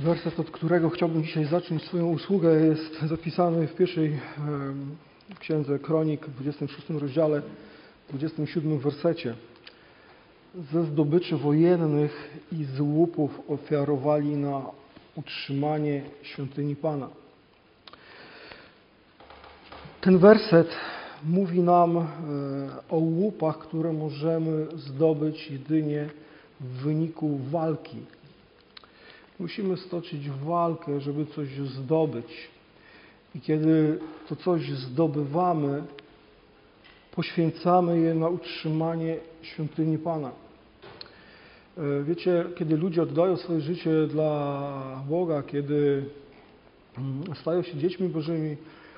Werset, od którego chciałbym dzisiaj zacząć swoją usługę, jest zapisany w pierwszej księdze Kronik, w 26 rozdziale, 27 wersecie. Ze zdobyczy wojennych i z łupów ofiarowali na utrzymanie świątyni Pana. Ten werset mówi nam o łupach, które możemy zdobyć jedynie w wyniku walki. Musimy stoczyć walkę, żeby coś zdobyć. I kiedy to coś zdobywamy, poświęcamy je na utrzymanie świątyni Pana. Wiecie, kiedy ludzie oddają swoje życie dla Boga, kiedy stają się dziećmi Bożymi,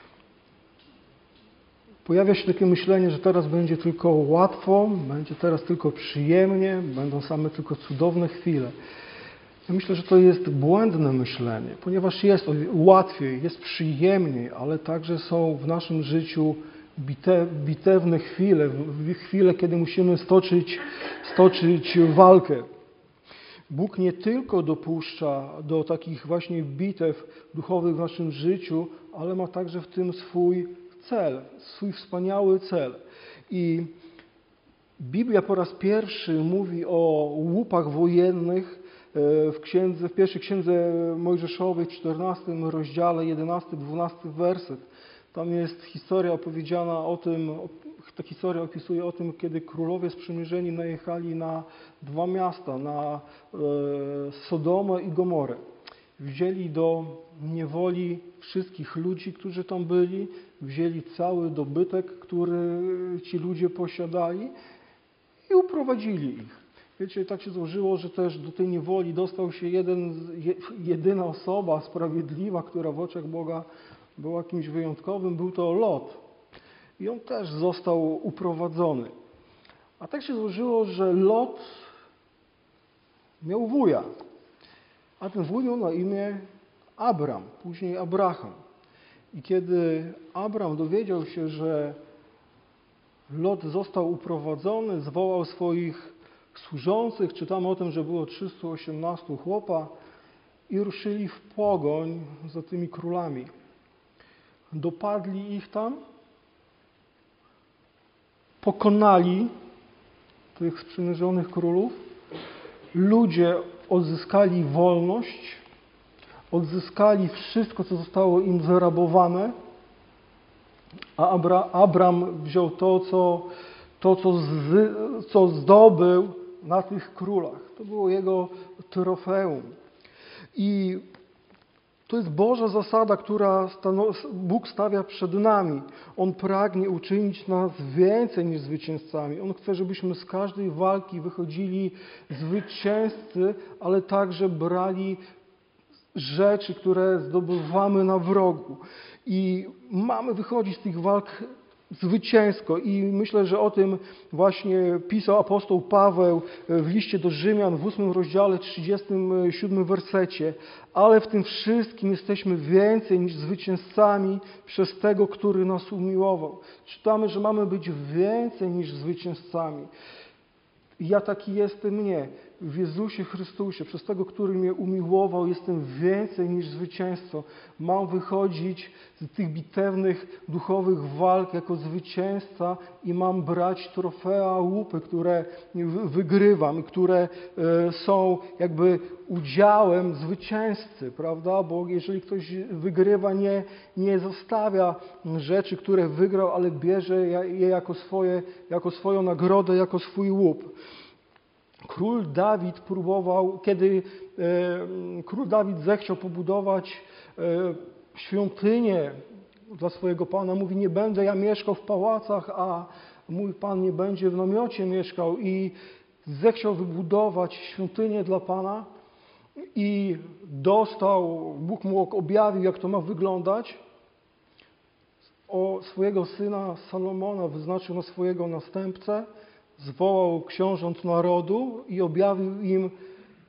pojawia się takie myślenie, że teraz będzie tylko łatwo, będzie teraz tylko przyjemnie, będą same tylko cudowne chwile. Ja myślę, że to jest błędne myślenie, ponieważ jest łatwiej, jest przyjemniej, ale także są w naszym życiu bitewne chwile, kiedy musimy stoczyć walkę. Bóg nie tylko dopuszcza do takich właśnie bitew duchowych w naszym życiu, ale ma także w tym swój cel, swój wspaniały cel. I Biblia po raz pierwszy mówi o łupach wojennych w pierwszej księdze Mojżeszowej, w 14 rozdziale, 11-12 werset. Tam jest historia opowiedziana o tym, ta historia opisuje o tym, kiedy królowie sprzymierzeni najechali na dwa miasta, na Sodomę i Gomorę. Wzięli do niewoli wszystkich ludzi, którzy tam byli, wzięli cały dobytek, który ci ludzie posiadali i uprowadzili ich. Wiecie, tak się złożyło, że też do tej niewoli dostał się jedyna osoba sprawiedliwa, która w oczach Boga była kimś wyjątkowym, był to Lot. I on też został uprowadzony. A tak się złożyło, że Lot miał wuja, a ten wuj miał na imię Abram, później Abraham. I kiedy Abram dowiedział się, że Lot został uprowadzony, zwołał swoich służących, czytamy o tym, że było 318 chłopa i ruszyli w pogoń za tymi królami. Dopadli ich tam, pokonali tych sprzymierzonych królów, ludzie odzyskali wolność, odzyskali wszystko, co zostało im wyrabowane, a Abram wziął co zdobył na tych królach. To było jego trofeum. I to jest Boża zasada, która Bóg stawia przed nami. On pragnie uczynić nas więcej niż zwycięzcami. On chce, żebyśmy z każdej walki wychodzili zwycięzcy, ale także brali rzeczy, które zdobywamy na wrogu. I mamy wychodzić z tych walk zwycięsko. I myślę, że o tym właśnie pisał apostoł Paweł w liście do Rzymian w 8 rozdziale, 37 wersecie. Ale w tym wszystkim jesteśmy więcej niż zwycięzcami przez tego, który nas umiłował. Czytamy, że mamy być więcej niż zwycięzcami. Ja taki jestem w Jezusie Chrystusie, przez tego, który mnie umiłował, jestem więcej niż zwycięzcą. Mam wychodzić z tych bitewnych, duchowych walk jako zwycięzca i mam brać trofea, łupy, które wygrywam, które są jakby udziałem zwycięzcy, prawda? Bo jeżeli ktoś wygrywa, nie zostawia rzeczy, które wygrał, ale bierze je jako swoją nagrodę, jako swój łup. Król Dawid kiedy król Dawid zechciał pobudować świątynię dla swojego Pana, mówi: nie będę ja mieszkał w pałacach, a mój Pan nie będzie w namiocie mieszkał. I zechciał wybudować świątynię dla Pana i Bóg mu objawił, jak to ma wyglądać. Swojego syna Salomona wyznaczył na swojego następcę, zwołał książąt narodu i objawił im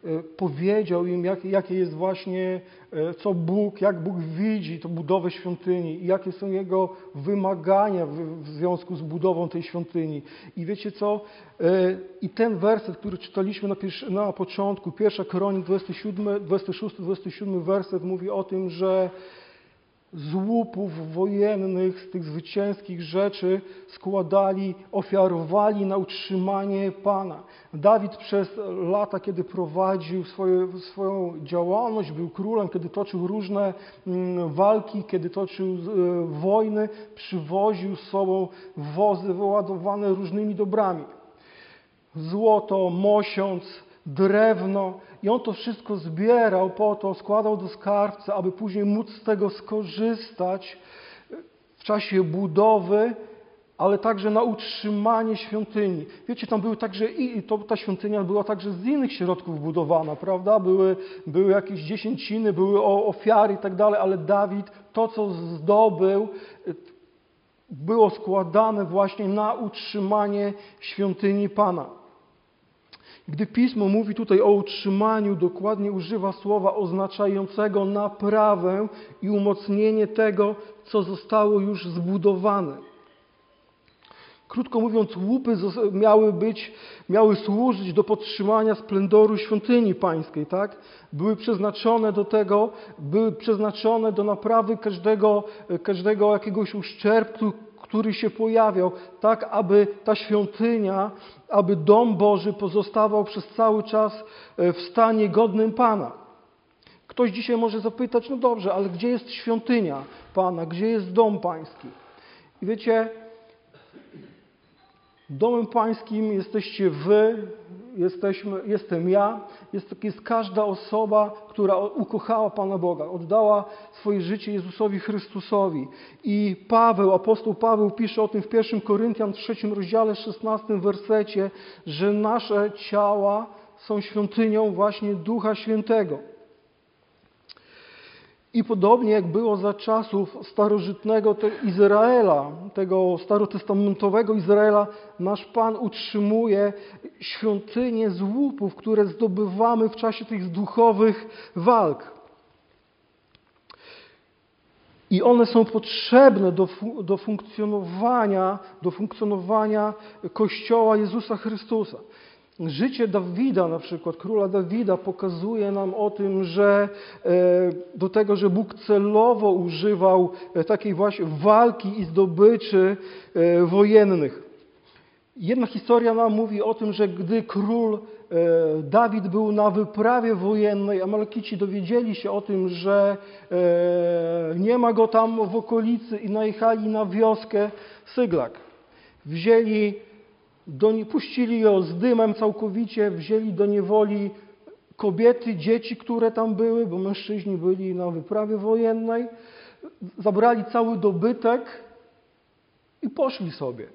powiedział im, jakie jest właśnie, jak Bóg widzi tę budowę świątyni i jakie są Jego wymagania w związku z budową tej świątyni. I wiecie co? I ten werset, który czytaliśmy na początku, 1 Kronik 26-27 werset mówi o tym, że z łupów wojennych, z tych zwycięskich rzeczy składali, ofiarowali na utrzymanie Pana. Dawid przez lata, kiedy prowadził swoją działalność, był królem, kiedy toczył różne walki, kiedy toczył wojny, przywoził z sobą wozy wyładowane różnymi dobrami. Złoto, mosiąc, drewno i on to wszystko zbierał po to, składał do skarbca, aby później móc z tego skorzystać w czasie budowy, ale także na utrzymanie świątyni. Wiecie, tam były także ta świątynia była także z innych środków budowana, prawda? Były jakieś dziesięciny, były ofiary i tak dalej, ale Dawid to, co zdobył, było składane właśnie na utrzymanie świątyni Pana. Gdy Pismo mówi tutaj o utrzymaniu, dokładnie używa słowa oznaczającego naprawę i umocnienie tego, co zostało już zbudowane. Krótko mówiąc, łupy miały służyć do podtrzymania splendoru świątyni pańskiej, tak? Były przeznaczone do naprawy każdego jakiegoś uszczerbku, który się pojawiał, tak aby ta świątynia, aby dom Boży pozostawał przez cały czas w stanie godnym Pana. Ktoś dzisiaj może zapytać, no dobrze, ale gdzie jest świątynia Pana, gdzie jest dom pański? I wiecie, domem pańskim jesteście wy, jestem ja, jest każda osoba, która ukochała Pana Boga, oddała swoje życie Jezusowi Chrystusowi. I apostoł Paweł pisze o tym w 1 Koryntian 3 rozdziale 16 wersecie, że nasze ciała są świątynią właśnie Ducha Świętego. I podobnie jak było za czasów starożytnego Izraela, tego starotestamentowego Izraela, nasz Pan utrzymuje świątynię z łupów, które zdobywamy w czasie tych duchowych walk. I one są potrzebne do funkcjonowania Kościoła Jezusa Chrystusa. Życie Dawida, na przykład króla Dawida, pokazuje nam o tym, że do tego, że Bóg celowo używał takiej właśnie walki i zdobyczy wojennych. Jedna historia nam mówi o tym, że gdy król Dawid był na wyprawie wojennej, Amalekici dowiedzieli się o tym, że nie ma go tam w okolicy i najechali na wioskę Syglak. Puścili go z dymem całkowicie, wzięli do niewoli kobiety, dzieci, które tam były, bo mężczyźni byli na wyprawie wojennej, zabrali cały dobytek i poszli sobie.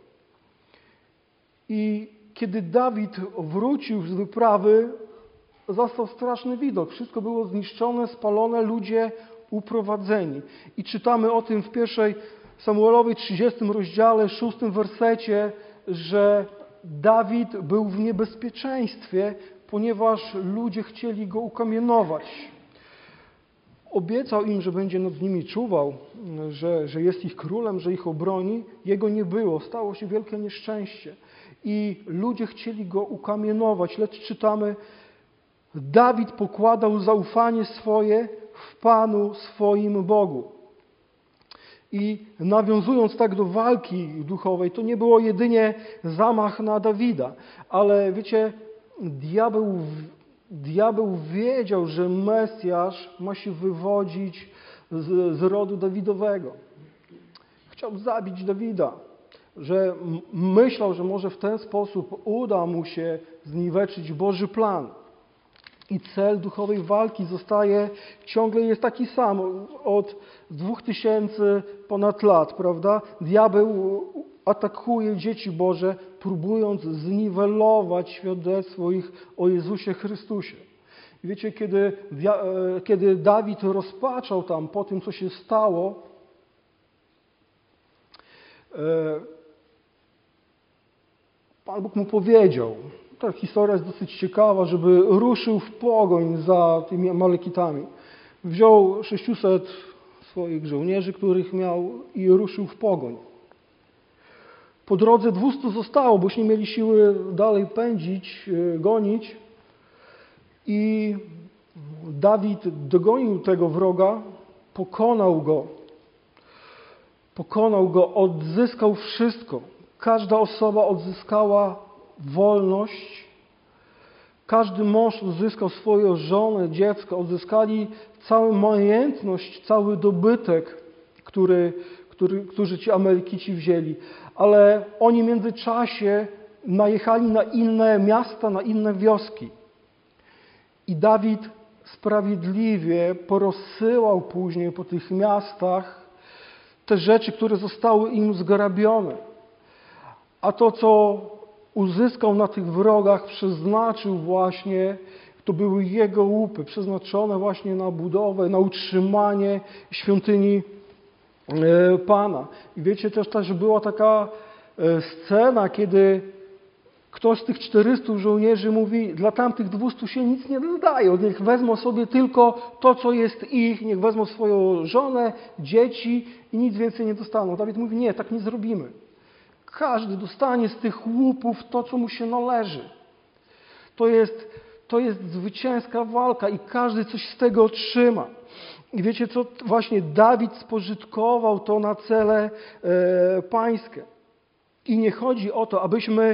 I kiedy Dawid wrócił z wyprawy, zastał straszny widok. Wszystko było zniszczone, spalone, ludzie uprowadzeni. I czytamy o tym w 1 Samuelowej 30 rozdziale, 6 wersecie, że Dawid był w niebezpieczeństwie, ponieważ ludzie chcieli go ukamienować. Obiecał im, że będzie nad nimi czuwał, że jest ich królem, że ich obroni. Jego nie było. Stało się wielkie nieszczęście. I ludzie chcieli go ukamienować, lecz czytamy, Dawid pokładał zaufanie swoje w Panu swoim Bogu. I nawiązując tak do walki duchowej, to nie było jedynie zamach na Dawida, ale wiecie, diabeł wiedział, że Mesjasz ma się wywodzić z rodu Dawidowego. Chciał zabić Dawida, że myślał, że może w ten sposób uda mu się zniweczyć Boży plan. I cel duchowej walki ciągle jest taki sam od 2000 ponad lat, prawda? Diabeł atakuje dzieci Boże, próbując zniwelować świadectwo ich o Jezusie Chrystusie. I wiecie, kiedy Dawid rozpaczał tam po tym, co się stało, Pan Bóg mu powiedział, ta historia jest dosyć ciekawa, żeby ruszył w pogoń za tymi Amalekitami. Wziął 600 swoich żołnierzy, których miał, i ruszył w pogoń. Po drodze 200 zostało, bo już nie mieli siły dalej pędzić, gonić. I Dawid dogonił tego wroga, pokonał go, odzyskał wszystko. Każda osoba odzyskała wolność, każdy mąż odzyskał swoją żonę, dziecko, odzyskali całą majątność, cały dobytek, którzy ci Amalekici wzięli. Ale oni w międzyczasie najechali na inne miasta, na inne wioski. I Dawid sprawiedliwie porozsyłał później po tych miastach te rzeczy, które zostały im zgrabione. A to, co uzyskał na tych wrogach, przeznaczył właśnie, to były jego łupy, przeznaczone właśnie na budowę, na utrzymanie świątyni Pana. I wiecie, też była taka scena, kiedy ktoś z tych 400 żołnierzy mówi, dla tamtych 200 się nic nie dodaje, niech wezmą sobie tylko to, co jest ich, niech wezmą swoją żonę, dzieci i nic więcej nie dostaną. Dawid mówi, nie, tak nie zrobimy. Każdy dostanie z tych łupów to, co mu się należy. To jest zwycięska walka i każdy coś z tego otrzyma. I wiecie co? Właśnie Dawid spożytkował to na cele pańskie. I nie chodzi o to, abyśmy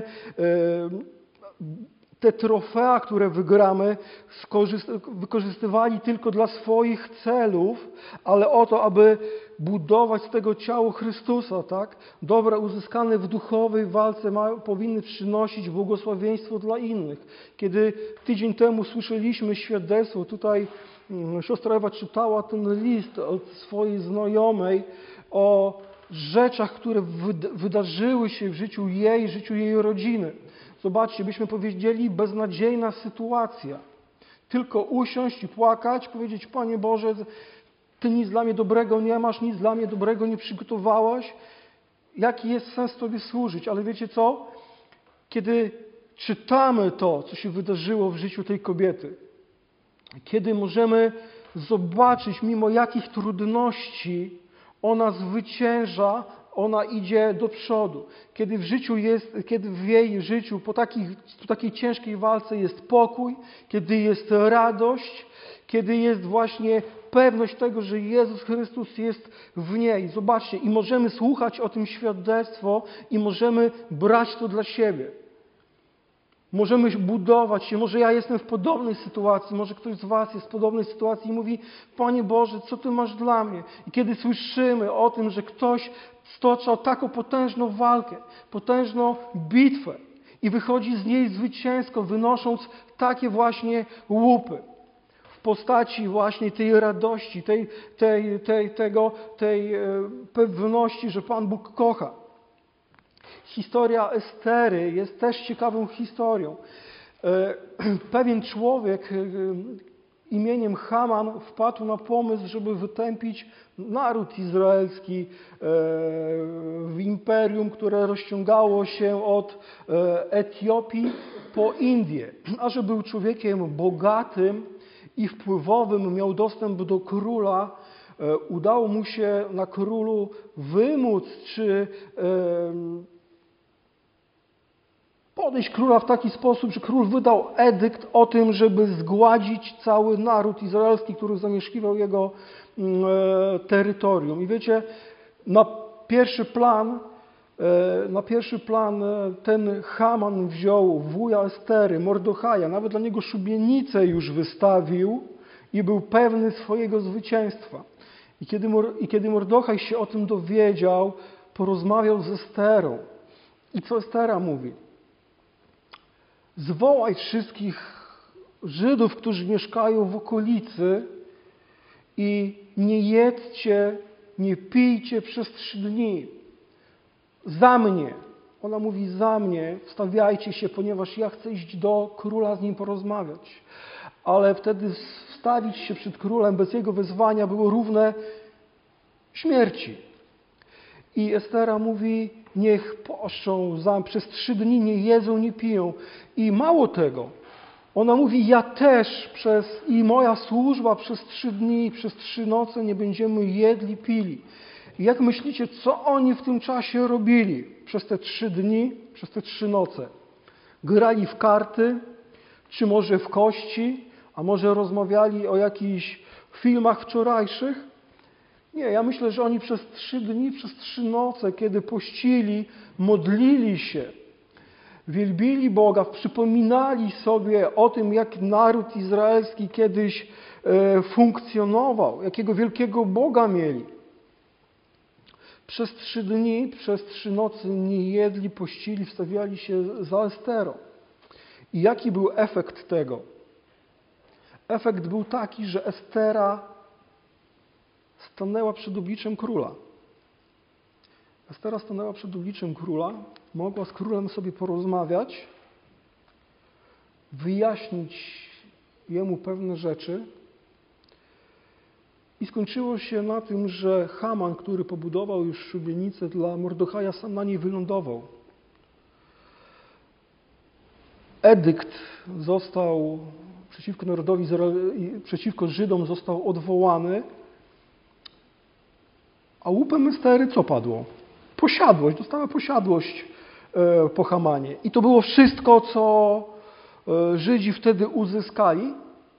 te trofea, które wygramy, wykorzystywali tylko dla swoich celów, ale o to, aby budować z tego ciało Chrystusa, tak? Dobra uzyskane w duchowej walce powinny przynosić błogosławieństwo dla innych. Kiedy tydzień temu słyszeliśmy świadectwo, tutaj siostra Ewa czytała ten list od swojej znajomej o rzeczach, które wydarzyły się w życiu jej rodziny. Zobaczcie, byśmy powiedzieli, beznadziejna sytuacja. Tylko usiąść i płakać, powiedzieć, Panie Boże, Ty nic dla mnie dobrego nie masz, nic dla mnie dobrego nie przygotowałeś. Jaki jest sens Tobie służyć? Ale wiecie co? Kiedy czytamy to, co się wydarzyło w życiu tej kobiety, kiedy możemy zobaczyć, mimo jakich trudności ona zwycięża, ona idzie do przodu. Kiedy w jej życiu po takiej ciężkiej walce jest pokój, kiedy jest radość, kiedy jest właśnie pewność tego, że Jezus Chrystus jest w niej. Zobaczcie, i możemy słuchać o tym świadectwo i możemy brać to dla siebie. Możemy budować się, może ja jestem w podobnej sytuacji, może ktoś z Was jest w podobnej sytuacji i mówi, Panie Boże, co Ty masz dla mnie? I kiedy słyszymy o tym, że ktoś stoczał taką potężną walkę, potężną bitwę i wychodzi z niej zwycięsko, wynosząc takie właśnie łupy w postaci właśnie tej radości, tej pewności, że Pan Bóg kocha. Historia Estery jest też ciekawą historią. Pewien człowiek imieniem Haman wpadł na pomysł, żeby wytępić naród izraelski w imperium, które rozciągało się od Etiopii po Indię. A że był człowiekiem bogatym i wpływowym, miał dostęp do króla, udało mu się na królu wymóc, czy podejść króla w taki sposób, że król wydał edykt o tym, żeby zgładzić cały naród izraelski, który zamieszkiwał jego terytorium. I wiecie, na pierwszy plan ten Haman wziął wuja Estery, Mordechaja, nawet dla niego szubienicę już wystawił i był pewny swojego zwycięstwa. I kiedy Mordechaj się o tym dowiedział, porozmawiał z Esterą. I co Estera mówi? Zwołaj wszystkich Żydów, którzy mieszkają w okolicy i nie jedzcie, nie pijcie przez 3 dni. Za mnie, ona mówi za mnie, wstawiajcie się, ponieważ ja chcę iść do króla z nim porozmawiać. Ale wtedy wstawić się przed królem bez jego wezwania było równe śmierci. I Estera mówi, niech poszczą, przez 3 dni nie jedzą, nie piją. I mało tego, ona mówi, ja też i moja służba przez 3 dni, przez 3 noce nie będziemy jedli, pili. I jak myślicie, co oni w tym czasie robili przez te 3 dni, przez te 3 noce? Grali w karty, czy może w kości, a może rozmawiali o jakichś filmach wczorajszych? Nie, ja myślę, że oni przez 3 dni, przez 3 noce, kiedy pościli, modlili się, wielbili Boga, przypominali sobie o tym, jak naród izraelski kiedyś funkcjonował, jakiego wielkiego Boga mieli. Przez 3 dni, przez 3 nocy nie jedli, pościli, wstawiali się za Esterą. I jaki był efekt tego? Efekt był taki, że Estera stanęła przed obliczem króla. Estera stanęła przed obliczem króla, mogła z królem sobie porozmawiać, wyjaśnić jemu pewne rzeczy i skończyło się na tym, że Haman, który pobudował już szubienicę dla Mordechaja, sam na niej wylądował. Edykt został przeciwko narodowi, przeciwko Żydom został odwołany, a łupem Estery co padło? Posiadłość, dostała posiadłość po Hamanie. I to było wszystko, co Żydzi wtedy uzyskali?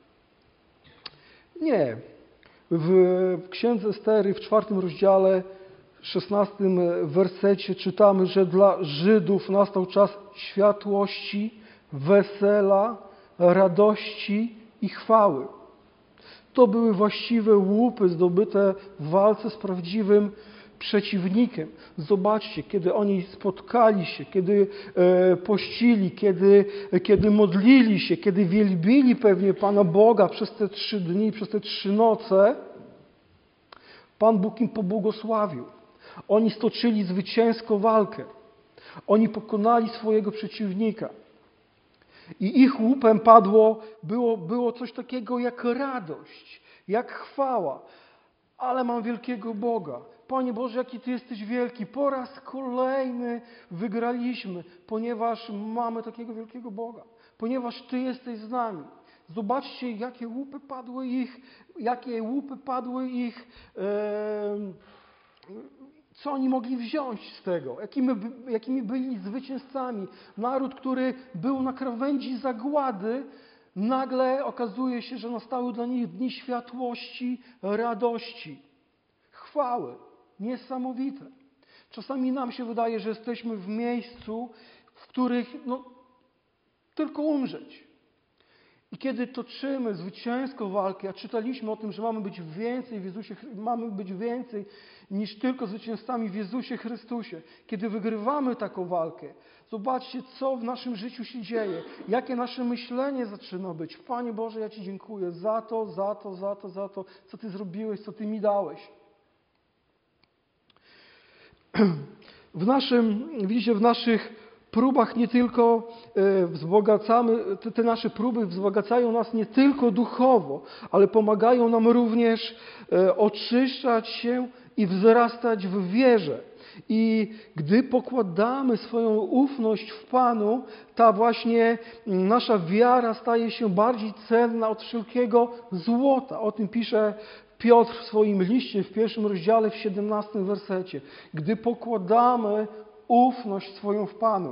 Nie. W Księdze Estery w 4 rozdziale, 16 wersecie czytamy, że dla Żydów nastał czas światłości, wesela, radości i chwały. To były właściwe łupy zdobyte w walce z prawdziwym przeciwnikiem. Zobaczcie, kiedy oni spotkali się, kiedy pościli, kiedy modlili się, kiedy wielbili pewnie Pana Boga przez te 3 dni, przez te 3 noce, Pan Bóg im pobłogosławił. Oni stoczyli zwycięską walkę. Oni pokonali swojego przeciwnika. I ich łupem było coś takiego jak radość, jak chwała. Ale mam wielkiego Boga. Panie Boże, jaki Ty jesteś wielki. Po raz kolejny wygraliśmy, ponieważ mamy takiego wielkiego Boga. Ponieważ Ty jesteś z nami. Zobaczcie, jakie łupy padły ich, co oni mogli wziąć z tego, jakimi byli zwycięzcami. Naród, który był na krawędzi zagłady, nagle okazuje się, że nastały dla nich dni światłości, radości, chwały. Niesamowite. Czasami nam się wydaje, że jesteśmy w miejscu, w których tylko umrzeć. I kiedy toczymy zwycięską walkę, a czytaliśmy o tym, że mamy być więcej niż tylko zwycięzcami w Jezusie Chrystusie. Kiedy wygrywamy taką walkę, zobaczcie, co w naszym życiu się dzieje, jakie nasze myślenie zaczyna być. Panie Boże, ja Ci dziękuję za to, co Ty zrobiłeś, co Ty mi dałeś. W naszych próbach nie tylko te nasze próby wzbogacają nas nie tylko duchowo, ale pomagają nam również oczyszczać się i wzrastać w wierze. I gdy pokładamy swoją ufność w Panu, ta właśnie nasza wiara staje się bardziej cenna od wszelkiego złota. O tym pisze Piotr w swoim liście w 1 rozdziale, w 17 wersecie. Gdy pokładamy ufność swoją w Panu,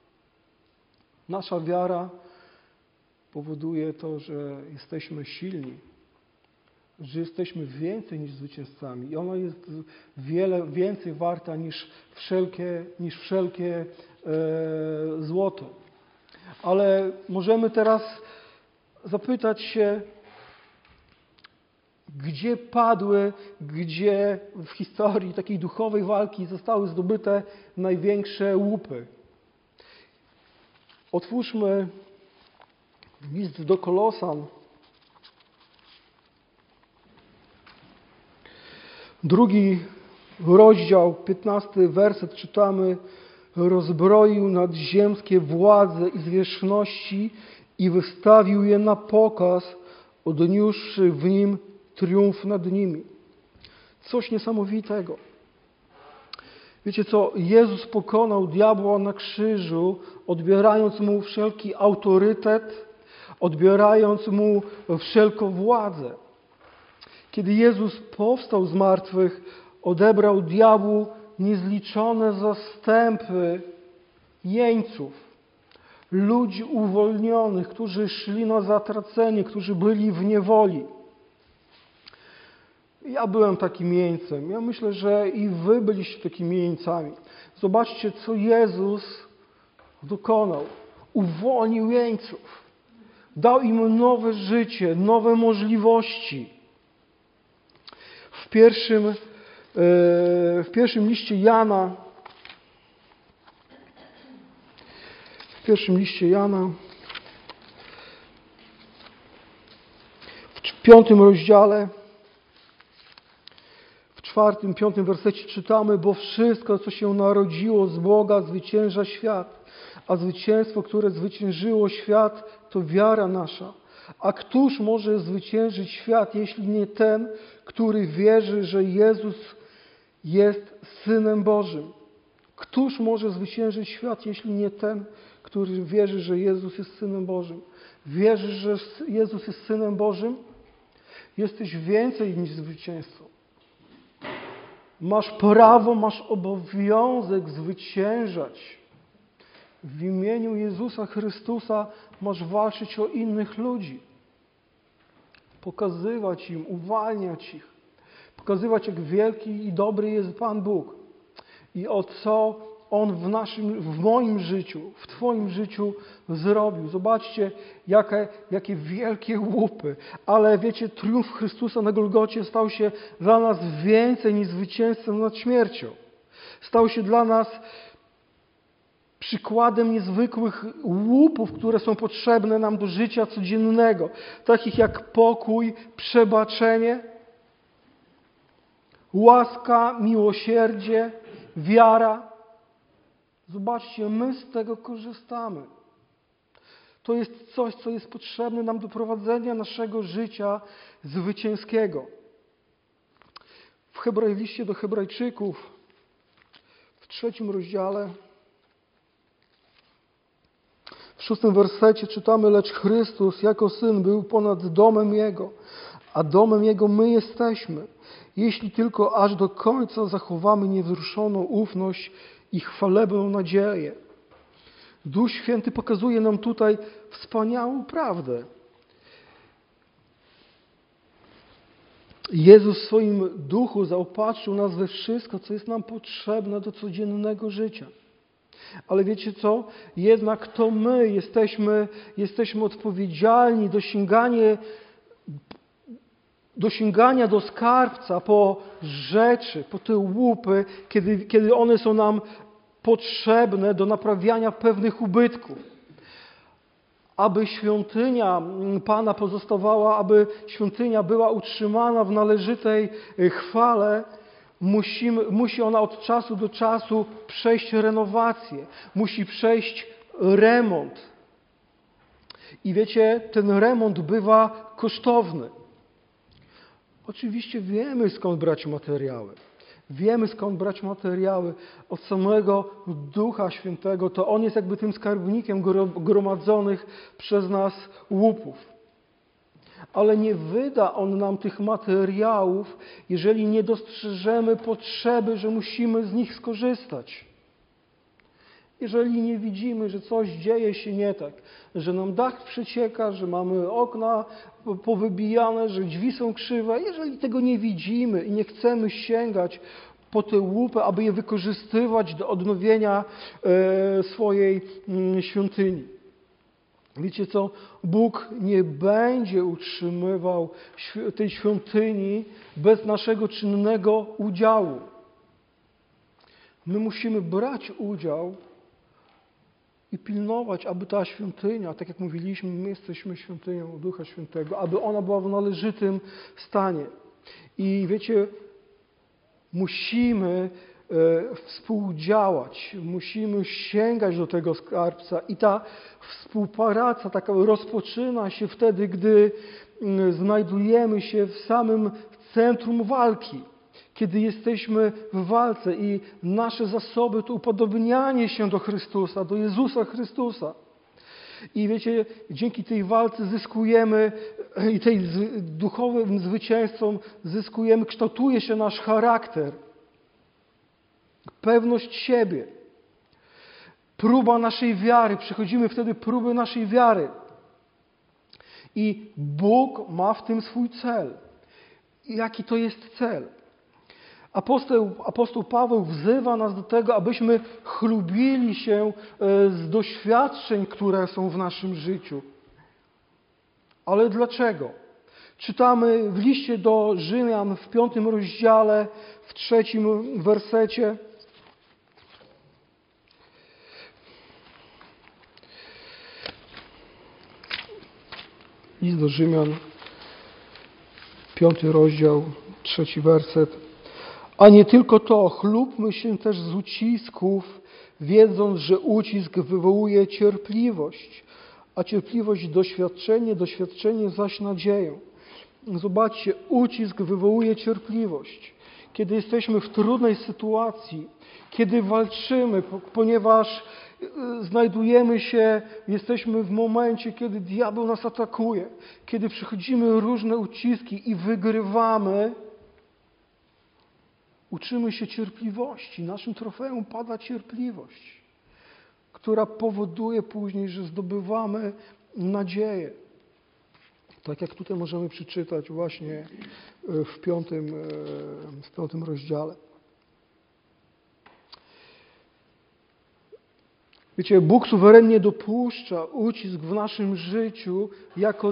nasza wiara powoduje to, że jesteśmy silni, że jesteśmy więcej niż zwycięzcami i ona jest wiele więcej warta niż wszelkie złoto. Ale możemy teraz zapytać się, gdzie w historii takiej duchowej walki zostały zdobyte największe łupy. Otwórzmy list do Kolosan. 2 rozdział, 15 werset czytamy: rozbroił nadziemskie władze i zwierzchności i wystawił je na pokaz, odniósłszy w nim triumf nad nimi. Coś niesamowitego. Wiecie co? Jezus pokonał diabła na krzyżu, odbierając mu wszelki autorytet, odbierając mu wszelką władzę. Kiedy Jezus powstał z martwych, odebrał diabłu niezliczone zastępy jeńców, ludzi uwolnionych, którzy szli na zatracenie, którzy byli w niewoli. Ja byłem takim jeńcem. Ja myślę, że i wy byliście takimi jeńcami. Zobaczcie, co Jezus dokonał. Uwolnił jeńców. Dał im nowe życie, nowe możliwości. W pierwszym liście Jana, w 5 rozdziale, w 4, 5 wersecie czytamy: bo wszystko, co się narodziło z Boga, zwycięża świat, a zwycięstwo, które zwyciężyło świat, to wiara nasza. A któż może zwyciężyć świat, jeśli nie ten, który wierzy, że Jezus jest Synem Bożym? Któż może zwyciężyć świat, jeśli nie ten, który wierzy, że Jezus jest Synem Bożym? Wierzysz, że Jezus jest Synem Bożym? Jesteś więcej niż zwycięzcą. Masz prawo, masz obowiązek zwyciężać. W imieniu Jezusa Chrystusa masz walczyć o innych ludzi. Pokazywać im, uwalniać ich. Pokazywać, jak wielki i dobry jest Pan Bóg. I o co On w moim życiu, w Twoim życiu zrobił. Zobaczcie, jakie wielkie łupy. Ale wiecie, triumf Chrystusa na Golgocie stał się dla nas więcej niż zwycięstwem nad śmiercią. Stał się dla nas przykładem niezwykłych łupów, które są potrzebne nam do życia codziennego. Takich jak pokój, przebaczenie, łaska, miłosierdzie, wiara. Zobaczcie, my z tego korzystamy. To jest coś, co jest potrzebne nam do prowadzenia naszego życia zwycięskiego. W liście do Hebrajczyków, w 3 rozdziale, w 6 wersecie czytamy: lecz Chrystus jako Syn był ponad domem Jego, a domem Jego my jesteśmy, jeśli tylko aż do końca zachowamy niewzruszoną ufność i chwalebną nadzieję. Duch Święty pokazuje nam tutaj wspaniałą prawdę. Jezus w swoim duchu zaopatrzył nas we wszystko, co jest nam potrzebne do codziennego życia. Ale wiecie co? Jednak to my jesteśmy odpowiedzialni do sięgania do skarbca po rzeczy, po te łupy, kiedy one są nam potrzebne do naprawiania pewnych ubytków. Aby świątynia Pana pozostawała, aby świątynia była utrzymana w należytej chwale, musi ona od czasu do czasu przejść renowację, musi przejść remont. I wiecie, ten remont bywa kosztowny. Oczywiście wiemy, skąd brać materiały. Wiemy, skąd brać materiały od samego Ducha Świętego. To On jest jakby tym skarbnikiem gromadzonych przez nas łupów. Ale nie wyda On nam tych materiałów, jeżeli nie dostrzeżemy potrzeby, że musimy z nich skorzystać. Jeżeli nie widzimy, że coś dzieje się nie tak, że nam dach przecieka, że mamy okna powybijane, że drzwi są krzywe, jeżeli tego nie widzimy i nie chcemy sięgać po te łupy, aby je wykorzystywać do odnowienia swojej świątyni. Wiecie co? Bóg nie będzie utrzymywał tej świątyni bez naszego czynnego udziału. My musimy brać udział i pilnować, aby ta świątynia, tak jak mówiliśmy, my jesteśmy świątynią Ducha Świętego, aby ona była w należytym stanie. I wiecie, musimy współdziałać, musimy sięgać do tego skarbca i ta współpraca taka rozpoczyna się wtedy, gdy znajdujemy się w samym centrum walki. kiedy jesteśmy w walce i nasze zasoby to upodobnianie się do Chrystusa, do Jezusa Chrystusa. I wiecie, dzięki tej walce zyskujemy i tej duchowym zwycięstwem zyskujemy, kształtuje się nasz charakter, pewność siebie, próba naszej wiary. Przechodzimy wtedy próby naszej wiary. I Bóg ma w tym swój cel. Jaki to jest cel? Apostoł Paweł wzywa nas do tego, abyśmy chlubili się z doświadczeń, które są w naszym życiu. Ale dlaczego? Czytamy w liście do Rzymian w 5 rozdziale, w 3 wersecie. List do Rzymian, 5 rozdział, 3 werset. A nie tylko to, chlubmy się też z ucisków, wiedząc, że ucisk wywołuje cierpliwość, a cierpliwość doświadczenie, doświadczenie zaś nadzieję. Zobaczcie, ucisk wywołuje cierpliwość. Kiedy jesteśmy w trudnej sytuacji, kiedy walczymy, ponieważ jesteśmy w momencie, kiedy diabeł nas atakuje, kiedy przechodzimy różne uciski i wygrywamy, uczymy się cierpliwości. Naszym trofeum pada cierpliwość, która powoduje później, że zdobywamy nadzieję. Tak jak tutaj możemy przeczytać właśnie w 5 rozdziale. Wiecie, Bóg suwerennie dopuszcza ucisk w naszym życiu jako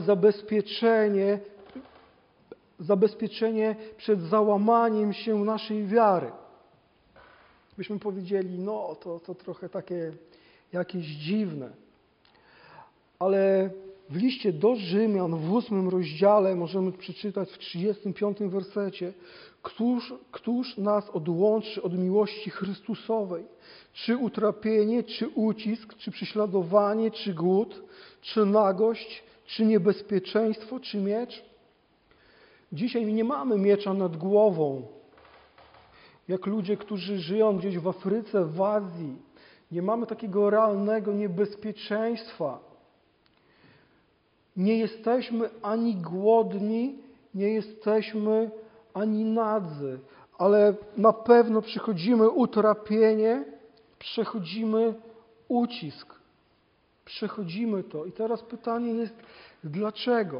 zabezpieczenie przed załamaniem się naszej wiary. Byśmy powiedzieli, no to trochę takie jakieś dziwne. Ale w liście do Rzymian w 8 rozdziale możemy przeczytać w 35 wersecie: Któż nas odłączy od miłości Chrystusowej? Czy utrapienie, czy ucisk, czy prześladowanie, czy głód, czy nagość, czy niebezpieczeństwo, czy miecz? Dzisiaj nie mamy miecza nad głową, jak ludzie, którzy żyją gdzieś w Afryce, w Azji. Nie mamy takiego realnego niebezpieczeństwa. Nie jesteśmy ani głodni, nie jesteśmy ani nadzy, ale na pewno przechodzimy utrapienie, przechodzimy ucisk. Przechodzimy to. I teraz pytanie jest, dlaczego?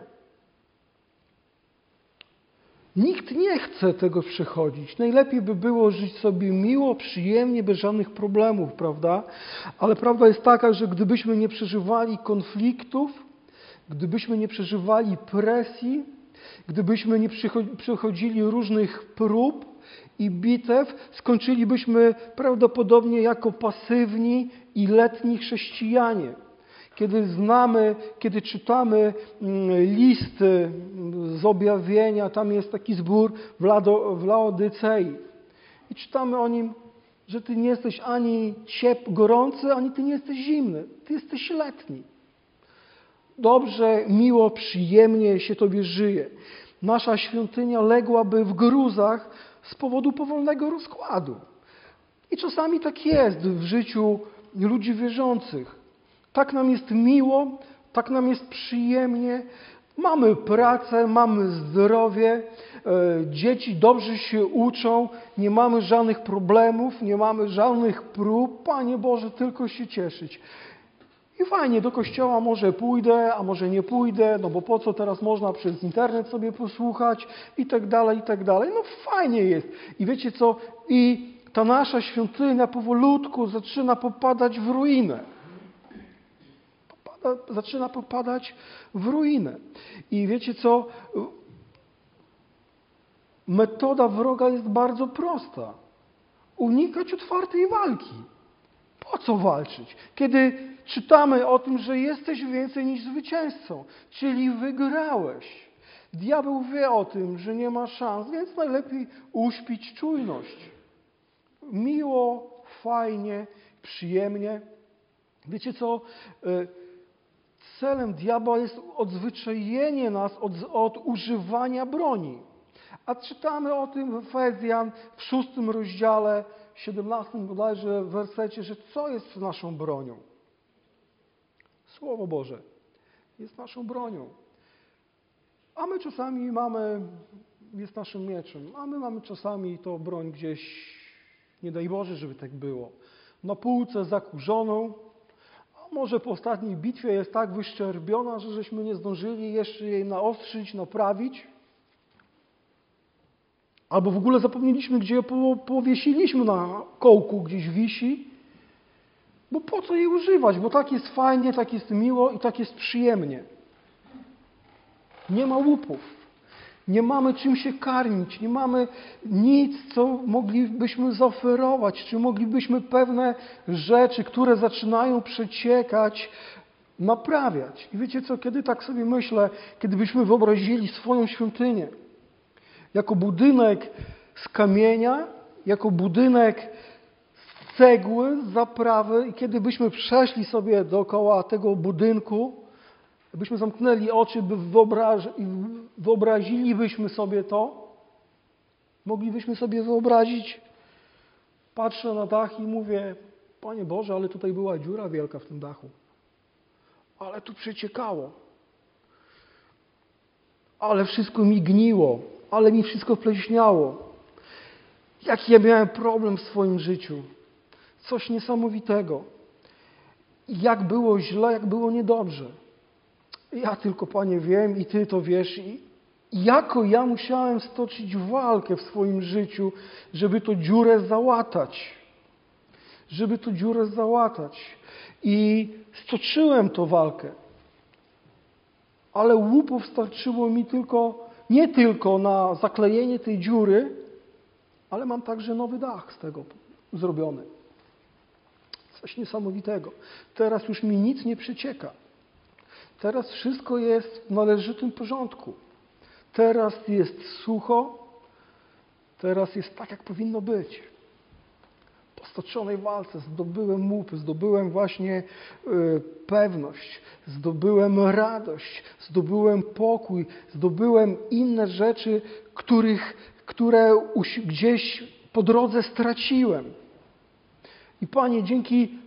Nikt nie chce tego przechodzić. Najlepiej by było żyć sobie miło, przyjemnie, bez żadnych problemów, prawda? Ale prawda jest taka, że gdybyśmy nie przeżywali konfliktów, gdybyśmy nie przeżywali presji, gdybyśmy nie przechodzili różnych prób i bitew, skończylibyśmy prawdopodobnie jako pasywni i letni chrześcijanie. Kiedy czytamy listy z objawienia, tam jest taki zbór w Laodycei i czytamy o nim, że ty nie jesteś ani gorący, ani ty nie jesteś zimny. Ty jesteś letni. Dobrze, miło, przyjemnie się tobie żyje. Nasza świątynia ległaby w gruzach z powodu powolnego rozkładu. I czasami tak jest w życiu ludzi wierzących. Tak nam jest miło, tak nam jest przyjemnie. Mamy pracę, mamy zdrowie, dzieci dobrze się uczą, nie mamy żadnych problemów, nie mamy żadnych prób. Panie Boże, tylko się cieszyć. I fajnie, do kościoła może pójdę, a może nie pójdę, no bo po co teraz można przez internet sobie posłuchać i tak dalej, i tak dalej. No fajnie jest. I wiecie co? I ta nasza świątynia powolutku zaczyna popadać w ruinę. Zaczyna popadać w ruinę. I wiecie co? Metoda wroga jest bardzo prosta. Unikać otwartej walki. Po co walczyć? Kiedy czytamy o tym, że jesteś więcej niż zwycięzcą, czyli wygrałeś. Diabeł wie o tym, że nie ma szans, więc najlepiej uśpić czujność. Miło, fajnie, przyjemnie. Wiecie co? Celem diabła jest odzwyczajenie nas od używania broni. A czytamy o tym w Efezjan w 6 rozdziale, 17 bodajże wersecie, że co jest naszą bronią? Słowo Boże jest naszą bronią. A my czasami jest naszym mieczem, a my mamy czasami tą broń gdzieś, nie daj Boże, żeby tak było, na półce zakurzoną, a może po ostatniej bitwie jest tak wyszczerbiona, że żeśmy nie zdążyli jeszcze jej naostrzyć, naprawić. Albo w ogóle zapomnieliśmy, gdzie ją powiesiliśmy na kołku, gdzieś wisi. Bo po co jej używać? Bo tak jest fajnie, tak jest miło i tak jest przyjemnie. Nie ma łupów. Nie mamy czym się karmić. Nie mamy nic, co moglibyśmy zaoferować. Czy moglibyśmy pewne rzeczy, które zaczynają przeciekać, naprawiać. I wiecie co? Kiedy tak sobie myślę, kiedy byśmy wyobrazili swoją świątynię jako budynek z kamienia, jako budynek z cegły, z zaprawy i kiedy byśmy przeszli sobie dookoła tego budynku, byśmy zamknęli oczy, wyobrazilibyśmy sobie to, moglibyśmy sobie wyobrazić, patrzę na dach i mówię, Panie Boże, ale tutaj była dziura wielka w tym dachu. Ale tu przeciekało. Ale wszystko mi gniło. Ale mi wszystko pleśniało. Jaki ja miałem problem w swoim życiu. Coś niesamowitego. Jak było źle, jak było niedobrze. Ja tylko, Panie, wiem i Ty to wiesz. I jako ja musiałem stoczyć walkę w swoim życiu, żeby to dziurę załatać. Żeby to dziurę załatać. I stoczyłem tą walkę. Ale łupów starczyło mi nie tylko na zaklejenie tej dziury, ale mam także nowy dach z tego zrobiony. Coś niesamowitego. Teraz już mi nic nie przecieka. Teraz wszystko jest w należytym porządku. Teraz jest sucho. Teraz jest tak, jak powinno być. Po stoczonej walce zdobyłem łupy, zdobyłem właśnie pewność, zdobyłem radość, zdobyłem pokój, zdobyłem inne rzeczy, które gdzieś po drodze straciłem. I Panie, dzięki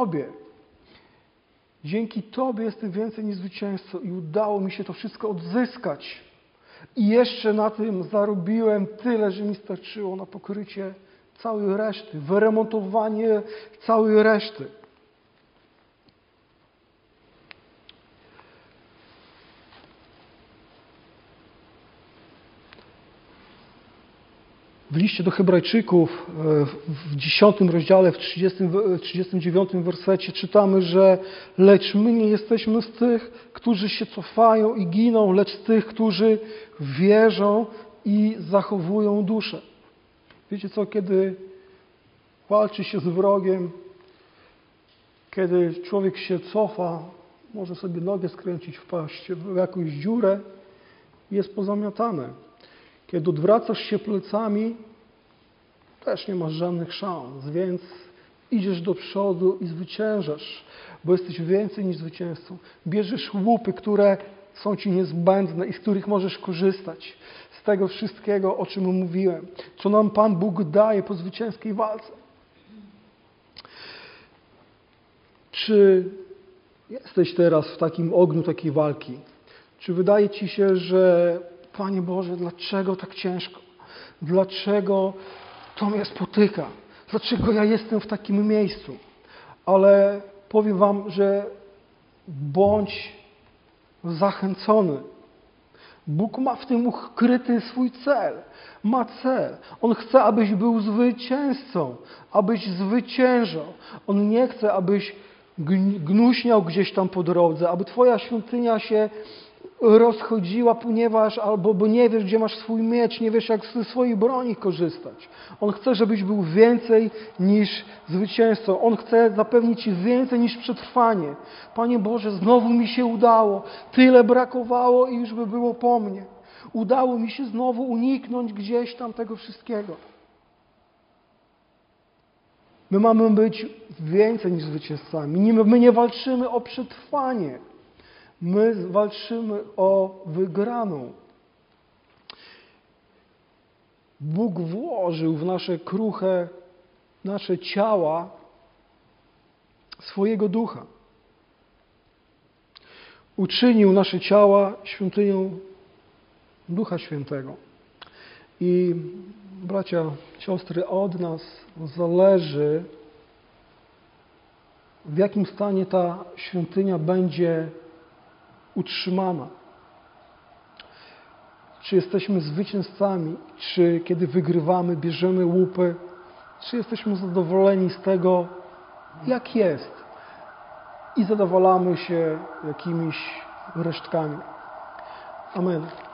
Tobie jestem więcej niż zwycięzcą i udało mi się to wszystko odzyskać. I jeszcze na tym zarobiłem tyle, że mi starczyło na pokrycie całej reszty, wyremontowanie całej reszty. W liście do Hebrajczyków w 10 rozdziale, w 39 wersecie czytamy, że lecz my nie jesteśmy z tych, którzy się cofają i giną, lecz z tych, którzy wierzą i zachowują duszę. Wiecie co, kiedy walczy się z wrogiem, kiedy człowiek się cofa, może sobie nogę skręcić, wpaść w jakąś dziurę, jest pozamiatane. Kiedy odwracasz się plecami, też nie masz żadnych szans, więc idziesz do przodu i zwyciężasz, bo jesteś więcej niż zwycięzcą. Bierzesz łupy, które są Ci niezbędne i z których możesz korzystać. Z tego wszystkiego, o czym mówiłem, co nam Pan Bóg daje po zwycięskiej walce. Czy jesteś teraz w takim ogniu takiej walki? Czy wydaje Ci się, że Panie Boże, dlaczego tak ciężko? Dlaczego to mnie spotyka? Dlaczego ja jestem w takim miejscu? Ale powiem Wam, że bądź zachęcony. Bóg ma w tym ukryty swój cel. Ma cel. On chce, abyś był zwycięzcą, abyś zwyciężał. On nie chce, abyś gnuśniał gdzieś tam po drodze, aby Twoja świątynia się rozchodziła, bo nie wiesz, gdzie masz swój miecz, nie wiesz, jak ze swojej broni korzystać. On chce, żebyś był więcej niż zwycięzcą. On chce zapewnić Ci więcej niż przetrwanie. Panie Boże, znowu mi się udało. Tyle brakowało i już by było po mnie. Udało mi się znowu uniknąć gdzieś tam tego wszystkiego. My mamy być więcej niż zwycięzcami. My nie walczymy o przetrwanie. My walczymy o wygraną. Bóg włożył w nasze kruche, nasze ciała swojego Ducha. Uczynił nasze ciała świątynią Ducha Świętego. I bracia, siostry, od nas zależy, w jakim stanie ta świątynia będzie utrzymana. Czy jesteśmy zwycięzcami, czy kiedy wygrywamy, bierzemy łupy, czy jesteśmy zadowoleni z tego, jak jest i zadowalamy się jakimiś resztkami. Amen.